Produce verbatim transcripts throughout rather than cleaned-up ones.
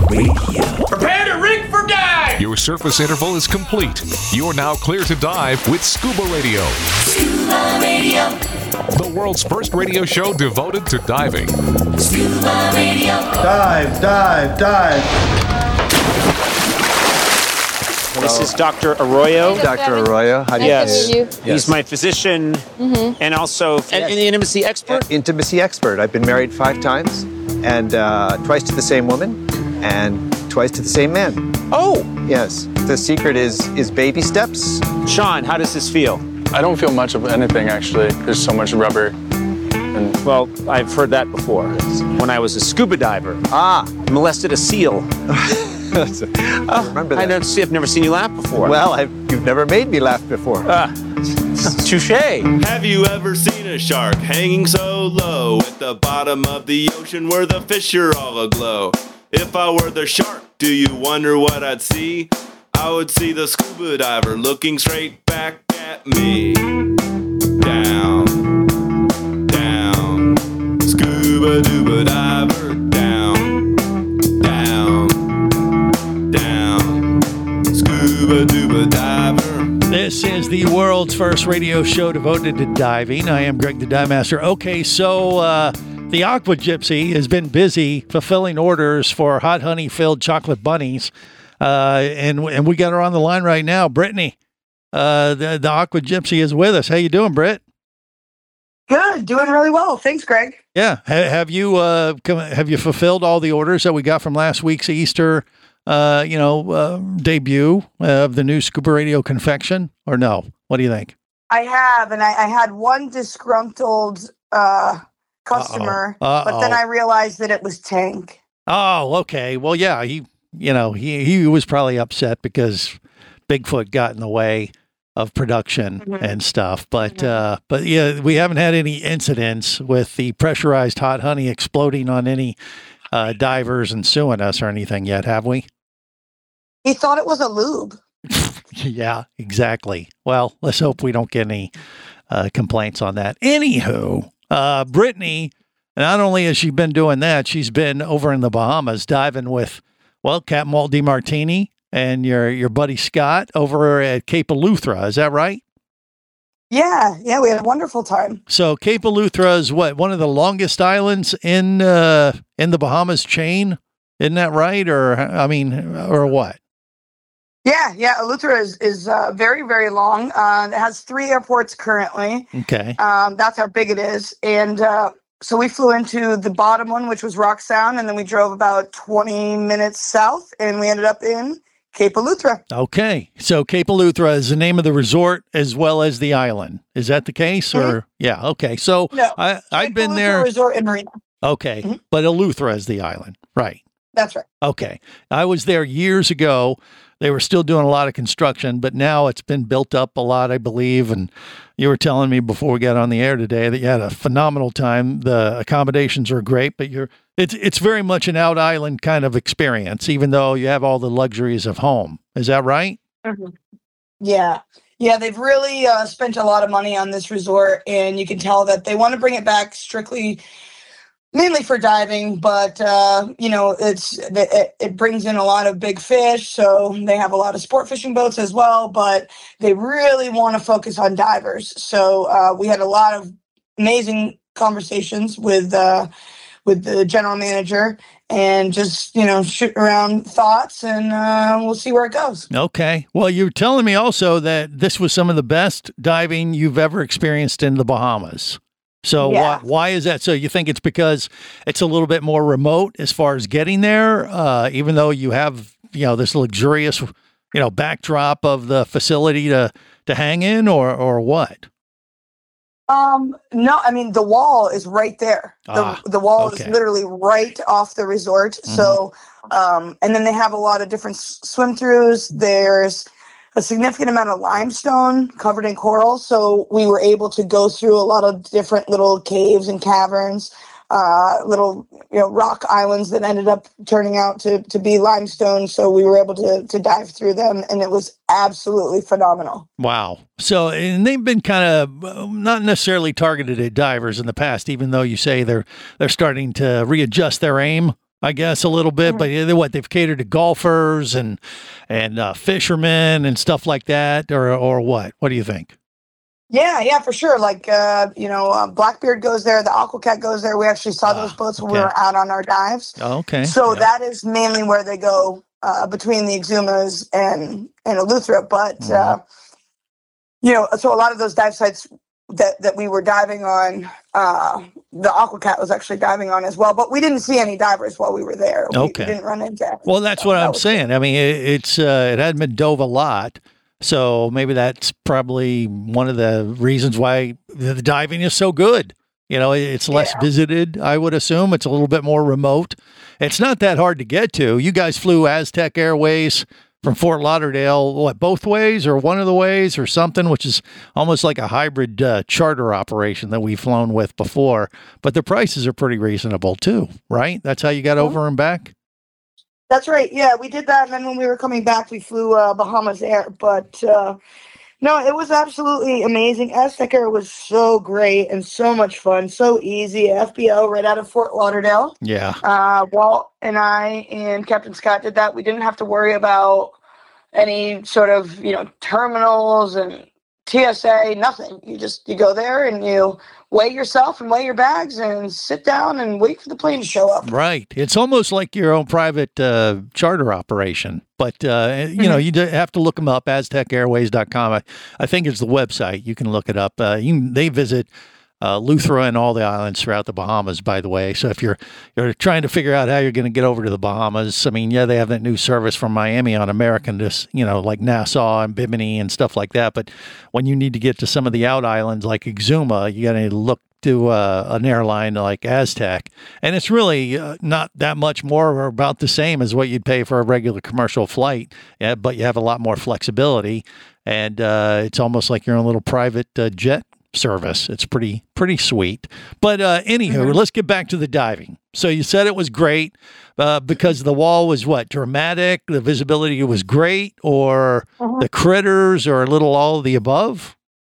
Radio. Prepare to rig for dive! Your surface interval is complete. You're now clear to dive with Scuba Radio. Scuba Radio. The world's first radio show devoted to diving. Scuba Radio. Dive, dive, dive. This is Doctor Arroyo. Doctor Arroyo, how do you Yes, do? he's Yes. my physician and also an, an intimacy expert. Intimacy expert. I've been married five times, and uh, twice to the same woman, and twice to the same man. Oh, Yes. The secret is is baby steps. Sean, how does this feel? I don't feel much of anything, actually. There's so much rubber. And Well, I've heard that before. When I was a scuba diver, Ah, molested a seal. I remember that. I don't see. I've never seen you laugh before. Well, I've, you've never made me laugh before. Ah, touche. Have you ever seen a shark hanging so low at the bottom of the ocean where the fish are all aglow? If I were the shark, do you wonder what I'd see? I would see the scuba diver looking straight back at me. Down, down, scuba dooba diver, down, down, down, scuba dooba diver. This is the world's first radio show devoted to diving. I am Greg the Dive Master. Okay, so uh, the Aqua Gypsy has been busy fulfilling orders for hot honey-filled chocolate bunnies, uh, and and we got her on the line right now. Brittany, uh, the, the Aqua Gypsy is with us. How you doing, Britt? Good, doing really well. Thanks, Greg. Yeah, ha- have you uh, come, have you fulfilled all the orders that we got from last week's Easter? Uh, you know, uh, debut of the new Scuba Radio confection, or no? What do you think? I have, and I, I had one disgruntled uh, customer, Uh-oh. but then Uh-oh. I realized that it was Tank. Oh, okay. Well, yeah, he, you know, he he was probably upset because Bigfoot got in the way of production Mhm. and stuff. But Mhm. uh, but yeah, we haven't had any incidents with the pressurized hot honey exploding on any uh, divers and suing us or anything yet, have we? He thought it was a lube. Yeah, exactly. Well, let's hope we don't get any uh, complaints on that. Anywho, uh, Brittany, not only has she been doing that, she's been over in the Bahamas diving with, well, Captain Walt DiMartini and your, your buddy Scott over at Cape Eleuthera. Is that right? Yeah, yeah, we had a wonderful time. So Cape Eleuthera is what, one of the longest islands in uh, in the Bahamas chain? Isn't that right? Or, I mean, or what? Yeah, yeah, Eleuthera is, is uh, very, very long. Uh, it has three airports currently. Okay. Um, that's how big it is. And uh, so we flew into the bottom one, which was Rock Sound, and then we drove about twenty minutes south, and we ended up in Cape Eleuthera. Okay. So Cape Eleuthera is the name of the resort as well as the island. Is that the case? Or yeah. Okay. So No, I, I've Cape been Eleuthera there. Resort and Marina. Okay. Mhm. But Eleuthera is the island. Right. That's right. Okay. I was there years ago. They were still doing a lot of construction, but now it's been built up a lot, I believe. And you were telling me before we got on the air today that you had a phenomenal time. The accommodations are great, but you're it's it's very much an out island kind of experience, even though you have all the luxuries of home. Is that right? Mhm. Yeah. Yeah, they've really uh, spent a lot of money on this resort, and you can tell that they want to bring it back strictly, mainly for diving, but, uh, you know, it's it, it brings in a lot of big fish, so they have a lot of sport fishing boats as well, but they really want to focus on divers. So uh, we had a lot of amazing conversations with uh, with the general manager, and just, you know, shooting around thoughts, and uh, we'll see where it goes. Okay. Well, you're telling me also that this was some of the best diving you've ever experienced in the Bahamas. So Yeah. why, why is that? So you think it's because it's a little bit more remote as far as getting there, uh, even though you have, you know, this luxurious, you know, backdrop of the facility to, to hang in, or, or what? Um, no, I mean, the wall is right there. The, Ah, the wall okay. is literally right off the resort. So, um, and then they have a lot of different s- swim throughs. There's a significant amount of limestone covered in coral. So we were able to go through a lot of different little caves and caverns, uh, little, you know, rock islands that ended up turning out to, to be limestone. So we were able to, to dive through them, and it was absolutely phenomenal. Wow. So, and they've been kind of uh, not necessarily targeted at divers in the past, even though you say they're, they're starting to readjust their aim I guess a little bit, but they what they've catered to golfers and and uh, fishermen and stuff like that, or or what? What do you think? Yeah, yeah, for sure. Like uh, you know, uh, Blackbeard goes there, the Aquacat goes there. We actually saw those boats when okay. we were out on our dives. Oh, okay. So yeah. that is mainly where they go uh, between the Exumas and and Eleuthera. But mm-hmm. uh, you know, so a lot of those dive sites that that we were diving on, uh, the Aquacat was actually diving on as well, but we didn't see any divers while we were there. We, okay. we didn't run into that. Well, that's so what that I'm saying. Good. I mean, it, it's uh, it hadn't been dove a lot, so maybe that's probably one of the reasons why the diving is so good. You know, it's less yeah. visited, I would assume. It's a little bit more remote. It's not that hard to get to. You guys flew Aztec Airways from Fort Lauderdale, what, both ways or one of the ways or something, which is almost like a hybrid uh, charter operation that we've flown with before. But the prices are pretty reasonable too, right? That's how you got over and back? That's right. Yeah, we did that. And then when we were coming back, we flew uh, Bahamas Air. But uh, no, it was absolutely amazing. Aztec Air was so great and so much fun, so easy. F B O right out of Fort Lauderdale. Yeah. Uh, Walt and I and Captain Scott did that. We didn't have to worry about any sort of, you know, terminals and T S A, nothing. You just, you go there and you weigh yourself and weigh your bags and sit down and wait for the plane to show up. Right. It's almost like your own private uh, charter operation. But, uh, you know, you have to look them up, aztec airways dot com. I, I think it's the website. You can look it up. Uh, you, they visit uh, Eleuthera and all the islands throughout the Bahamas, by the way. So if you're you're trying to figure out how you're going to get over to the Bahamas, I mean, yeah, they have that new service from Miami on American, just, you know, like Nassau and Bimini and stuff like that. But when you need to get to some of the out islands like Exuma, you got to look to uh, an airline like Aztec. And it's really uh, not that much more or about the same as what you'd pay for a regular commercial flight, yeah, but you have a lot more flexibility. And uh, it's almost like your own little private uh, jet service. It's pretty, pretty sweet. But uh, anywho, mm-hmm. let's get back to the diving. So you said it was great uh, because the wall was what? Dramatic? The visibility was great? Or uh-huh. the critters or a little all of the above?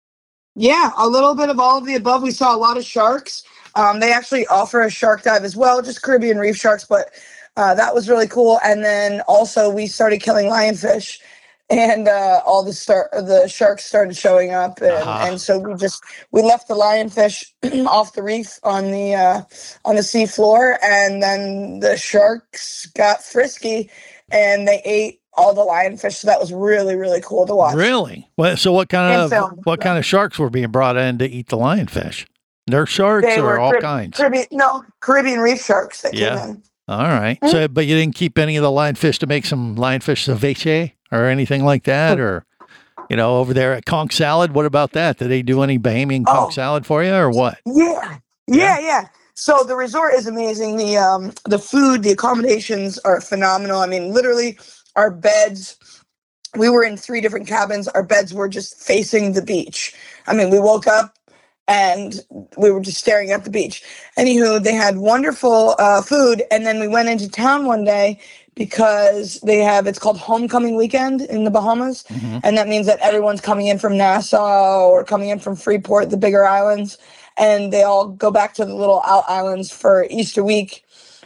Yeah, a little bit of all of the above. We saw a lot of sharks. Um, they actually offer a shark dive as well, just Caribbean reef sharks, but uh, that was really cool. And then also we started killing lionfish, and uh, all the star- the sharks started showing up, and, uh-huh. and so we just we left the lionfish off the reef on the uh, on the sea floor, and then the sharks got frisky, and they ate all the lionfish. So that was really, really cool to watch. Really? Well, so what kind of film, what so. kind of sharks were being brought in to eat the lionfish? Nurse sharks they or all Carib- kinds? Caribbean, no, Caribbean reef sharks that yeah. came in. All right. Mm-hmm. So, but you didn't keep any of the lionfish to make some lionfish ceviche or anything like that, or you know, over there at Conch Salad. What about that? Did they do any Bahamian conch oh. salad for you, or what? Yeah, yeah, yeah. yeah. So the resort is amazing. The um, the food, the accommodations are phenomenal. I mean, literally. Our beds, we were in three different cabins. Our beds were just facing the beach. I mean, we woke up and we were just staring at the beach. Anywho, they had wonderful uh, food. And then we went into town one day because they have, it's called Homecoming Weekend in the Bahamas. Mm-hmm. And that means that everyone's coming in from Nassau or coming in from Freeport, the bigger islands. And they all go back to the little out islands for Easter week.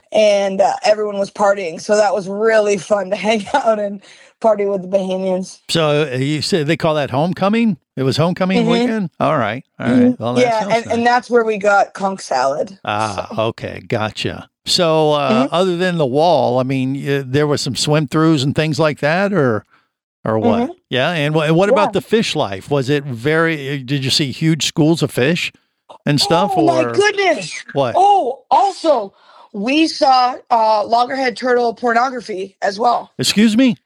And uh, everyone was partying. So that was really fun to hang out and party with the Bahamians. So uh, you said they call that homecoming? It was homecoming mm-hmm. weekend? All right. All right. Mm-hmm. Well, that yeah, and, nice. and that's where we got conch salad. Ah, so. okay. Gotcha. So uh, mm-hmm. other than the wall, I mean, uh, there was some swim throughs and things like that, or or what? Mm-hmm. Yeah. And, w- and what yeah. about the fish life? Was it very, did you see huge schools of fish and stuff? Oh, or my goodness. What? Oh, also, we saw uh, loggerhead turtle pornography as well. Excuse me?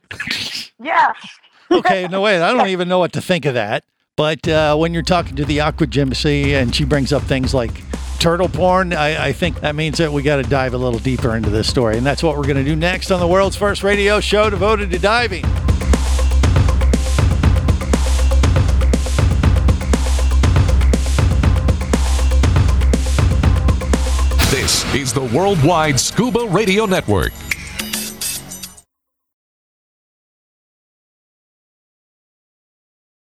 Yeah. Okay, no, wait, I don't even know what to think of that. But uh, when you're talking to the Aqua Gypsy and she brings up things like turtle porn, I, I think that means that we got to dive a little deeper into this story. And that's what we're going to do next on the world's first radio show devoted to diving. This is the Worldwide Scuba Radio Network.